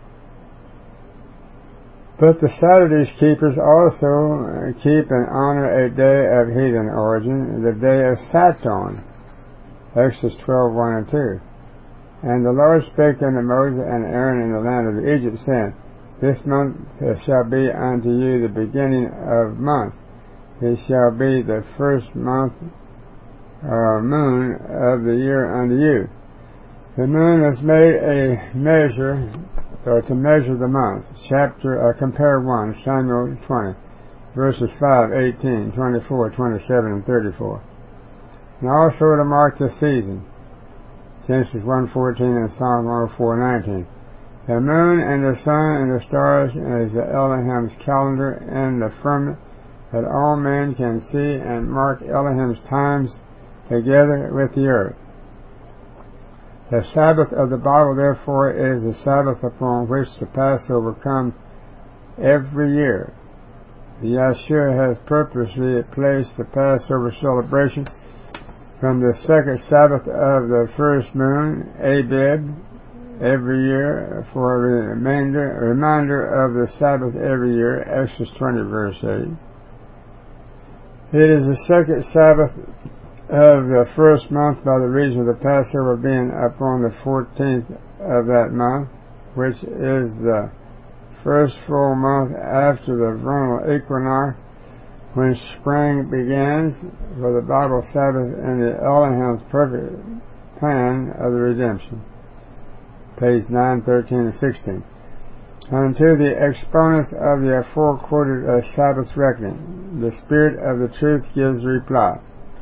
But the Saturday keepers also keep and honor a day of heathen origin, the day of Saturn, Exodus twelve one and two. And the Lord spake unto Moses and Aaron in the land of Egypt, saying, This month shall be unto you the beginning of months. It shall be the first month or moon of the year unto you. The moon is made a measure, or to measure the months. Chapter, uh, compare one, Samuel twenty, verses five, eighteen, twenty-four, twenty-seven, and thirty-four. And also to mark the season. Genesis one fourteen and Psalm one oh four nineteen. The moon and the sun and the stars is the Elohim's calendar in the firmament, that all men can see and mark Elohim's times together with the earth. The Sabbath of the Bible, therefore, is the Sabbath upon which the Passover comes every year. Yeshua has purposely placed the Passover celebration from the second Sabbath of the first moon, Abib, every year for a reminder, a reminder of the Sabbath every year, Exodus twenty, verse eight. It is the second Sabbath of the first month by the reason of the Passover being upon the fourteenth of that month, which is the first full month after the vernal equinox, when spring begins, for the Bible Sabbath in the Elohim's perfect plan of the redemption. Page nine, thirteen, and sixteen. Unto the exponents of the aforequoted uh, Sabbath reckoning, the Spirit of the Truth gives reply.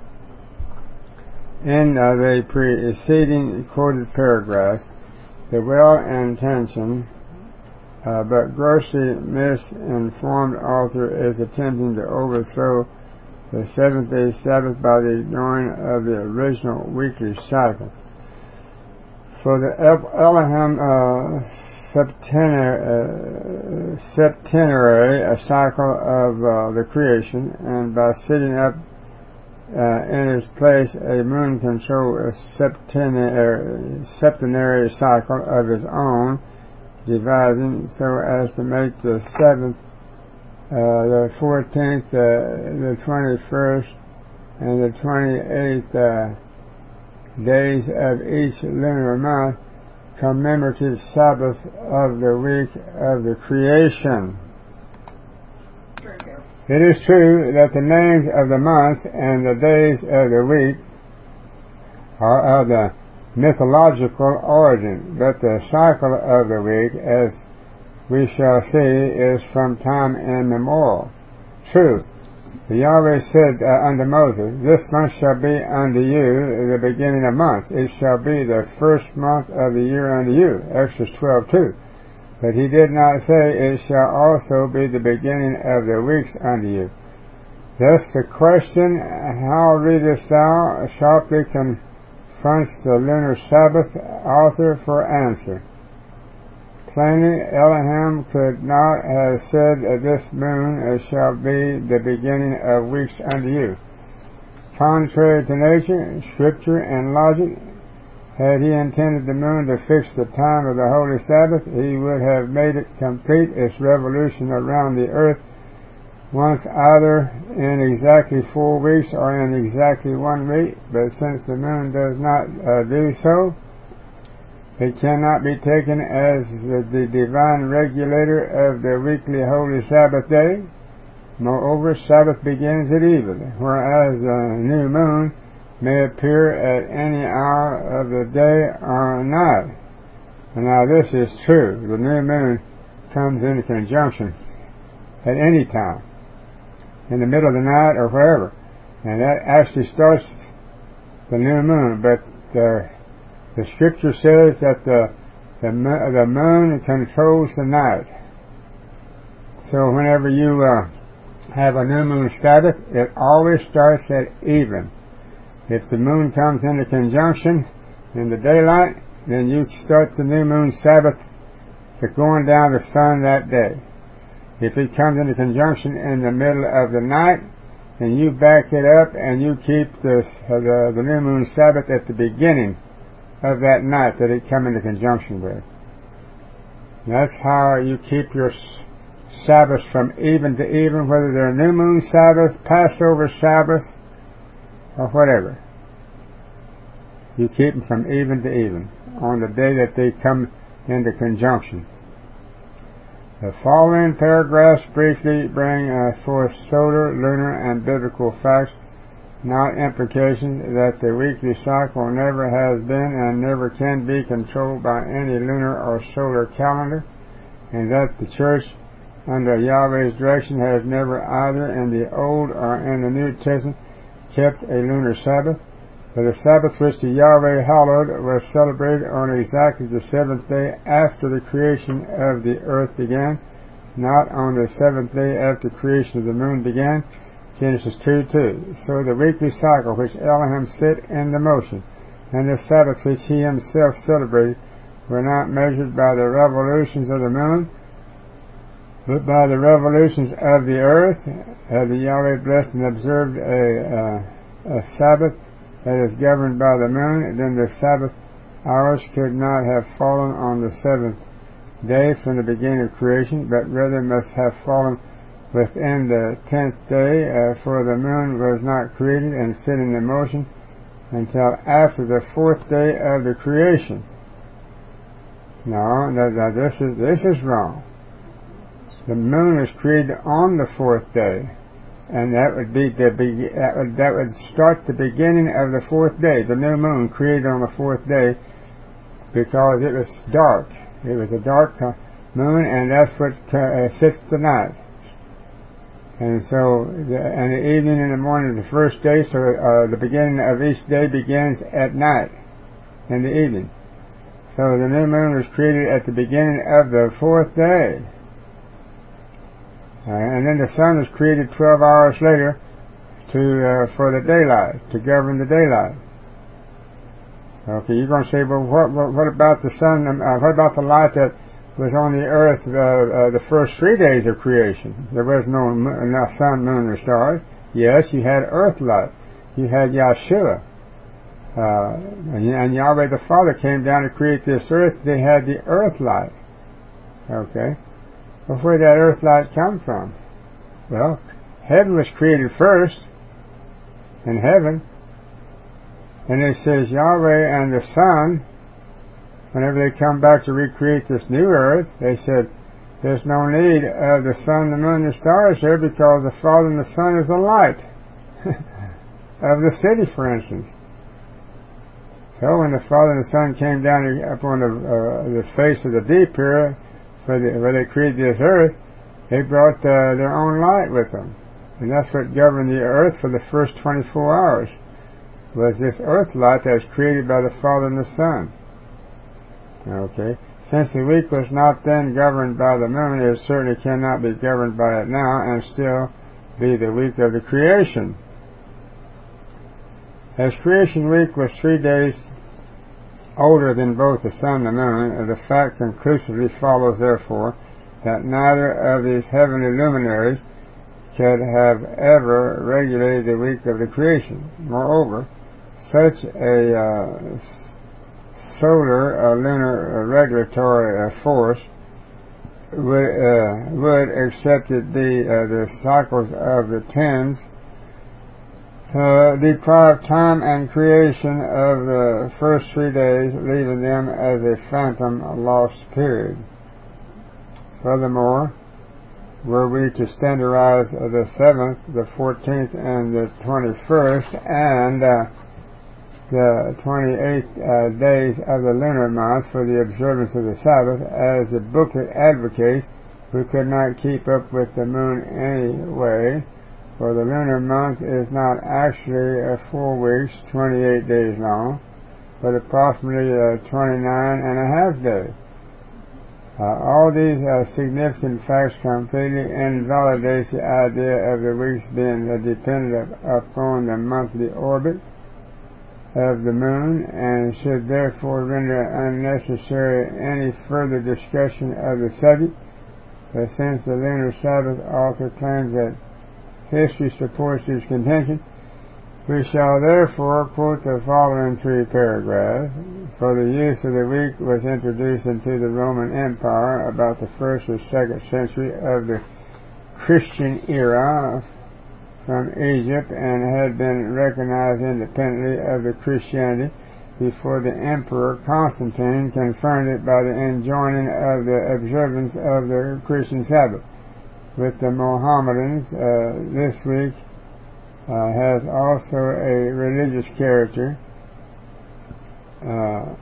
In uh, the preceding quoted paragraphs, the well-intentioned uh, but grossly misinformed author is attempting to overthrow the seventh-day Sabbath by the ignoring of the original weekly cycle. For the Elohim uh, septenary, uh, septenary a cycle of uh, the creation, and by sitting up uh, in its place a moon control a septenary, septenary cycle of his own, dividing so as to make the seventh, uh, the fourteenth, uh, the twenty-first, and the twenty-eighth uh, days of each lunar month commemorative Sabbaths of the week of the creation. It is true that the names of the months and the days of the week are of the mythological origin, but the cycle of the week, as we shall see, is from time immemorial. True, Yahweh said uh, unto Moses, This month shall be unto you the beginning of months. It shall be the first month of the year unto you. Exodus twelve two. But he did not say, It shall also be the beginning of the weeks unto you. Thus the question, How readest thou? Sharply confronts the lunar Sabbath author for answer. Plainly, Elohim could not have said, This moon shall be the beginning of weeks unto you. Contrary to nature, scripture, and logic, had he intended the moon to fix the time of the Holy Sabbath, he would have made it complete its revolution around the earth once either in exactly four weeks or in exactly one week. But since the moon does not uh, do so, it cannot be taken as the, the divine regulator of the weekly holy Sabbath day. Moreover, Sabbath begins at even, whereas the new moon may appear at any hour of the day or night. And now this is true. The new moon comes into conjunction at any time, in the middle of the night or wherever. And that actually starts the new moon. But the, the scripture says that the, the, the moon controls the night. So whenever you uh, have a new moon Sabbath, it always starts at even. If the moon comes into conjunction in the daylight, then you start the new moon Sabbath to going down the sun that day. If it comes into conjunction in the middle of the night, then you back it up and you keep the, uh, the, the new moon Sabbath at the beginning of that night that it come into conjunction with. And that's how you keep your Sabbaths from even to even, whether they're new moon Sabbath, Passover Sabbath, or whatever. You keep them from even to even on the day that they come into conjunction. The following paragraphs briefly bring uh, forth solar, lunar, and biblical facts, not implications, that the weekly cycle never has been and never can be controlled by any lunar or solar calendar, and that the church under Yahweh's direction has never either in the Old or in the New Testament kept a lunar Sabbath, but the Sabbath which the Yahweh hallowed was celebrated on exactly the seventh day after the creation of the earth began, not on the seventh day after the creation of the moon began. Genesis two two. So the weekly cycle which Elohim set into motion, and the Sabbath which he himself celebrated, were not measured by the revolutions of the moon, but by the revolutions of the earth. Had the Yahweh blessed and observed a, uh, a Sabbath that is governed by the moon, then the Sabbath hours could not have fallen on the seventh day from the beginning of creation, but rather must have fallen within the tenth day, uh, for the moon was not created and set in motion until after the fourth day of the creation. No, that, that this is this is wrong. The moon was created on the fourth day, and that would be the that would, that would start the beginning of the fourth day. The new moon created on the fourth day because it was dark. It was a dark moon, and that's what uh, sits the night. And so, the, and the evening and the morning is the first day. So uh, the beginning of each day begins at night, in the evening. So the new moon was created at the beginning of the fourth day. Uh, and then the sun was created twelve hours later to uh, for the daylight, to govern the daylight. Okay, you're going to say, well, what, what, what about the sun? Uh, what about the light that was on the earth uh, uh, the first three days of creation? There was no, no sun, moon, or stars. Yes, you had earth light. You had Yahshua. Uh, and, and Yahweh the Father came down to create this earth. They had the earth light. Okay. Well, where did that earth light come from? Well, heaven was created first, in heaven. And it says Yahweh and the sun, whenever they come back to recreate this new earth, they said, there's no need of the sun, the moon, the stars there, because the Father and the Son is the light of the city, for instance. So when the Father and the Son came down upon the, uh, the face of the deep here, where they, where they created this earth, they brought uh, their own light with them. And that's what governed the earth for the first twenty-four hours, was this earth light that was created by the Father and the Son. Okay. Since the week was not then governed by the moon, it certainly cannot be governed by it now and still be the week of the creation. As creation week was three days older than both the sun and the moon, the fact conclusively follows, therefore, that neither of these heavenly luminaries could have ever regulated the week of the creation. Moreover, such a uh, solar uh, lunar uh, regulatory uh, force would, uh, would, except it be uh, the cycles of the tens, uh, deprive time and creation of the first three days, leaving them as a phantom lost period. Furthermore, were we to standardize uh, the seventh, the fourteenth, and the twenty-first, and uh, the twenty-eight uh, days of the lunar month for the observance of the Sabbath. As the booklet advocates, we could not keep up with the moon anyway, for the lunar month is not actually uh, four weeks, twenty-eight days long, but approximately uh, twenty-nine and a half days. Uh, all these uh, significant facts completely invalidate the idea of the weeks being uh, dependent upon the monthly orbit of the moon, and should therefore render unnecessary any further discussion of the subject. But since the lunar Sabbath author claims that history supports his contention, we shall therefore quote the following three paragraphs. For the use of the week was introduced into the Roman Empire about the first or second century of the Christian era from Egypt, and had been recognized independently of the Christianity before the Emperor Constantine confirmed it by the enjoining of the observance of the Christian Sabbath. With the Mohammedans, uh, this week uh, has also a religious character. Uh,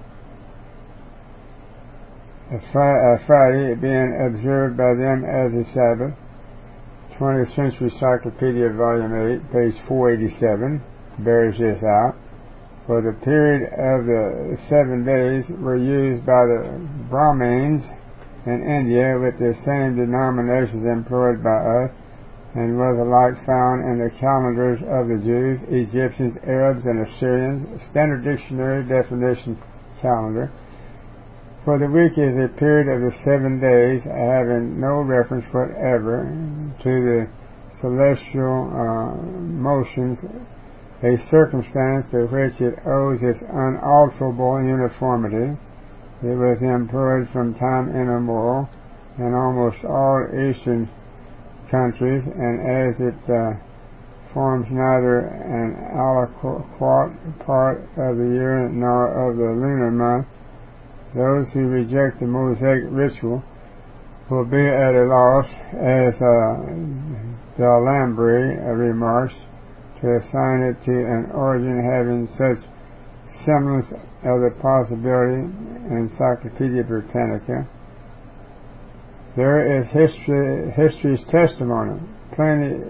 a, fri- a Friday being observed by them as a Sabbath. twentieth Century Cyclopedia, Volume eight, page four eighty-seven, bears this out. For the period of the seven days were used by the Brahmins in India with the same denominations employed by us, and was alike found in the calendars of the Jews, Egyptians, Arabs, and Assyrians. Standard Dictionary definition calendar. For the week is a period of the seven days having no reference whatever to the celestial uh, motions, a circumstance to which it owes its unalterable uniformity. It was employed from time immemorial in almost all Eastern countries, and as it uh, forms neither an aliquot part of the year nor of the lunar month, those who reject the Mosaic ritual will be at a loss, as uh, D'Alembert uh, remarks, to assign it to an origin having such semblance of the possibility. Encyclopedia Britannica. There is history, history's testimony. Plainly,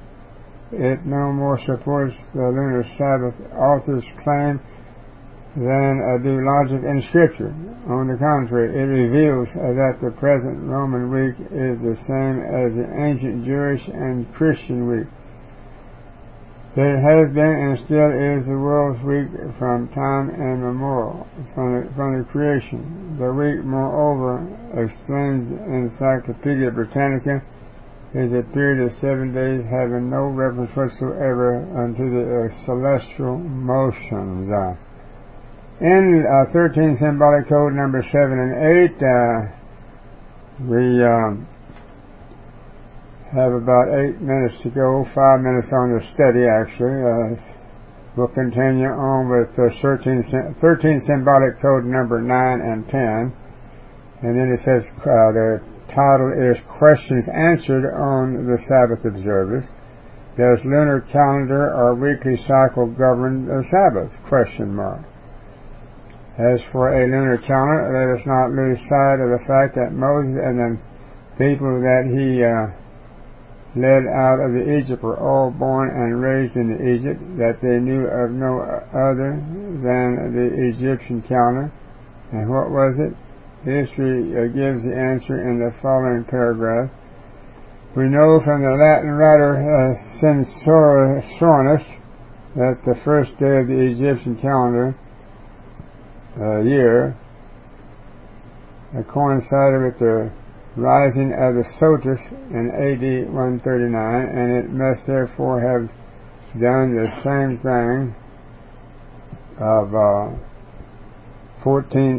it no more supports the lunar Sabbath author's claim than uh, do logic and Scripture. On the contrary, it reveals uh, that the present Roman week is the same as the ancient Jewish and Christian week. It has been and still is the world's week from time immemorial, from the, from the creation. The week, moreover, explains Encyclopedia Britannica, is a period of seven days having no reference whatsoever unto the uh, celestial motions. Uh, in uh, thirteen Symbolic Code number seven and eight, uh, we um, have about eight minutes to go, five minutes on the study actually. Uh, we'll continue on with uh, thirteen, thirteen Symbolic Code number nine and ten. And then it says uh, the title is Questions Answered on the Sabbath Observance. Does lunar calendar or weekly cycle govern the Sabbath? Question mark. As for a lunar calendar, let us not lose sight of the fact that Moses and the people that he uh, led out of the Egypt were all born and raised in Egypt, that they knew of no other than the Egyptian calendar. And what was it? History uh, gives the answer in the following paragraph. We know from the Latin writer uh, Censorinus that the first day of the Egyptian calendar uh, year uh, coincided with the rising of the Sotus in A D one thirty-nine, and it must therefore have done the same thing of uh, fourteen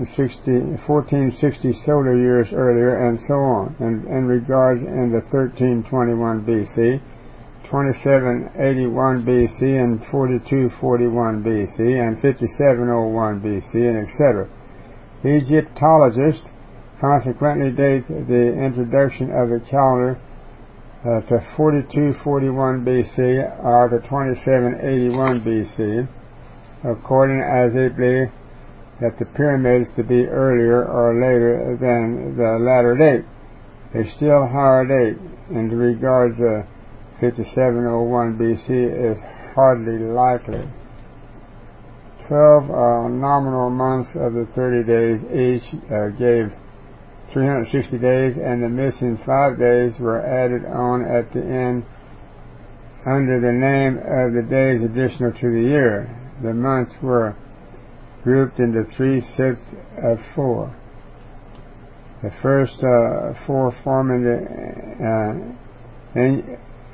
sixty solar years earlier, and so on. And in regards in the thirteen twenty-one B C, twenty-seven eighty-one B C, and forty-two forty-one B C, and fifty-seven oh one B C, and et cetera. Egyptologists consequently date the introduction of the calendar uh, to forty-two forty-one B C or to twenty-seven eighty-one B C. according as they believe that the pyramids to be earlier or later than the latter date. A still higher date in regards to fifty-seven oh one B C is hardly likely. Twelve uh, nominal months of the thirty days each uh, gave three hundred sixty days, and the missing five days were added on at the end under the name of the days additional to the year. The months were grouped into three sets of four. The first uh, four forming the uh,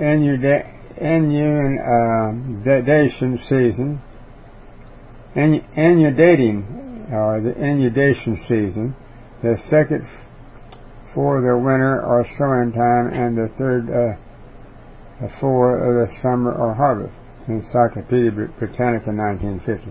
inundation season, inundating, or the inundation season. The second for the winter or sowing time, and the third uh, for the summer or harvest. Encyclopedia Britannica, nineteen fifty.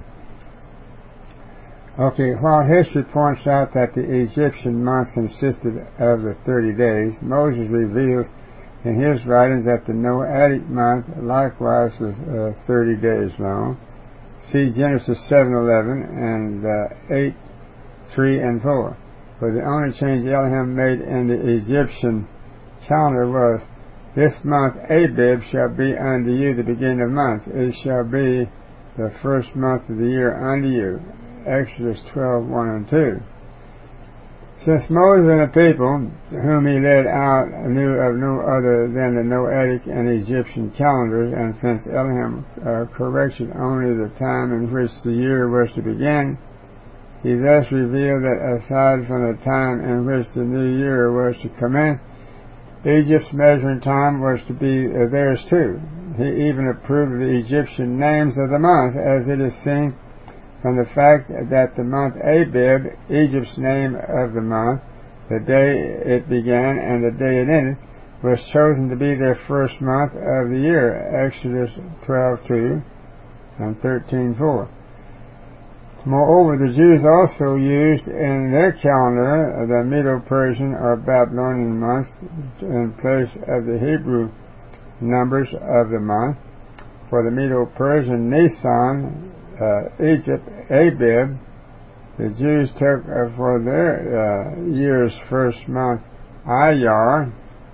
Okay, while history points out that the Egyptian months consisted of the thirty days, Moses reveals in his writings that the Noahic month likewise was uh, thirty days long. See Genesis seven eleven and uh, eight three and four. For the only change Elohim made in the Egyptian calendar was, this month Abib shall be unto you the beginning of months. It shall be the first month of the year unto you. Exodus twelve one and two. Since Moses and the people whom he led out knew of no other than the Noahic and Egyptian calendars, and since Elohim uh, corrected only the time in which the year was to begin, he thus revealed that aside from the time in which the new year was to commence, Egypt's measuring time was to be uh, theirs too. He even approved the Egyptian names of the months, as it is seen from the fact that the month Abib, Egypt's name of the month, the day it began and the day it ended, was chosen to be their first month of the year. Exodus twelve two and thirteen four. Moreover, the Jews also used in their calendar the Medo-Persian or Babylonian months in place of the Hebrew numbers of the month. For the Medo-Persian Nisan, uh, Egypt, Abib, the Jews took uh, for their uh, year's first month Iyar.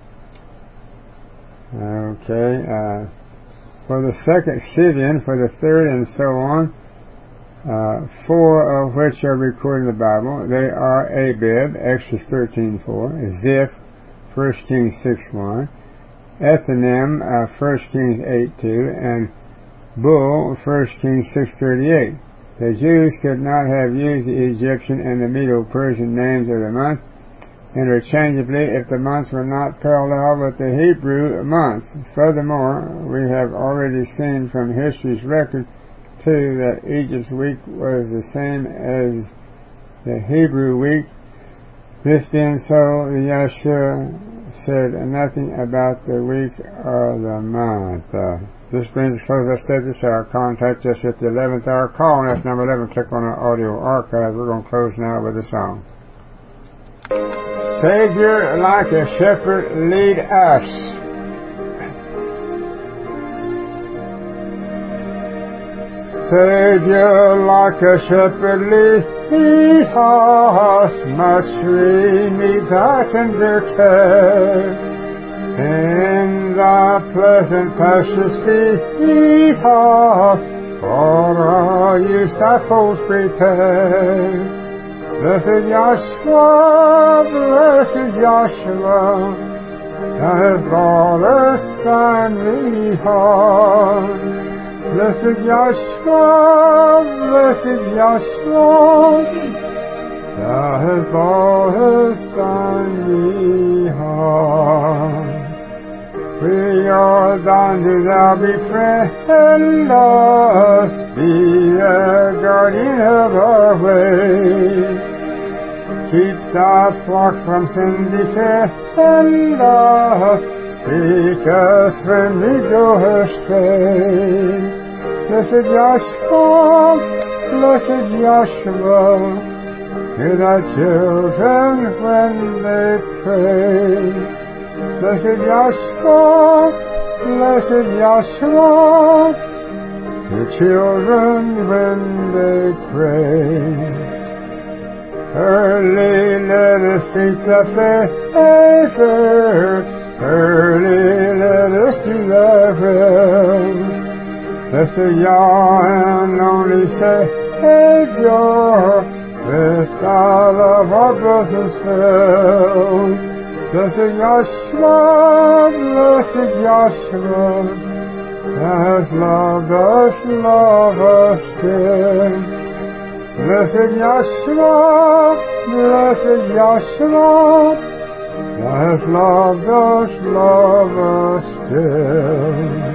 Okay, uh, for the second Sivan, for the third, and so on. Uh, four of which are recorded in the Bible. They are Abib, Exodus thirteen four, Ziph, First Kings six one, Ethanim, uh, First Kings eight two, and Bull, First Kings six thirty-eight. The Jews could not have used the Egyptian and the Medo-Persian names of the month interchangeably if the months were not parallel with the Hebrew months. Furthermore, we have already seen from history's record too that Egypt's week was the same as the Hebrew week. This being so, the Yeshua said nothing about the week or the month. Uh, this brings us close. Let's take this hour. Contact us at the eleventh hour. Call, and that's number eleven. Click on our audio archive. We're going to close now with a song. Savior, like a shepherd, lead us. Savior, like a shepherd, lead us, much we need thy tender care. In thy pleasant pastures feed us, for our use thy foes prepare. Blessed Yahshua, blessed Yahshua, thou hast brought us thine heart. Blessed Yahshua, blessed Yahshua, thou hast brought us thine heart. We are thine, do thou befriend us, be the guardian of our way. Keep thy flocks from sin, defend us, seek us when we go astray. Blessed Yahshua, blessed Yahshua, hear thy children when they pray. Blessed Yahshua, blessed Yahshua, the children when they pray. Early let us seek the Savior, early let us do thy will. Blessed Yah and only Savior, with thy love our bosoms fill. Blessed Yahshua, blessed Yahshua, thou hast loved us, love us still. Blessed Yahshua, blessed Yahshua, thou hast loved us, love us still.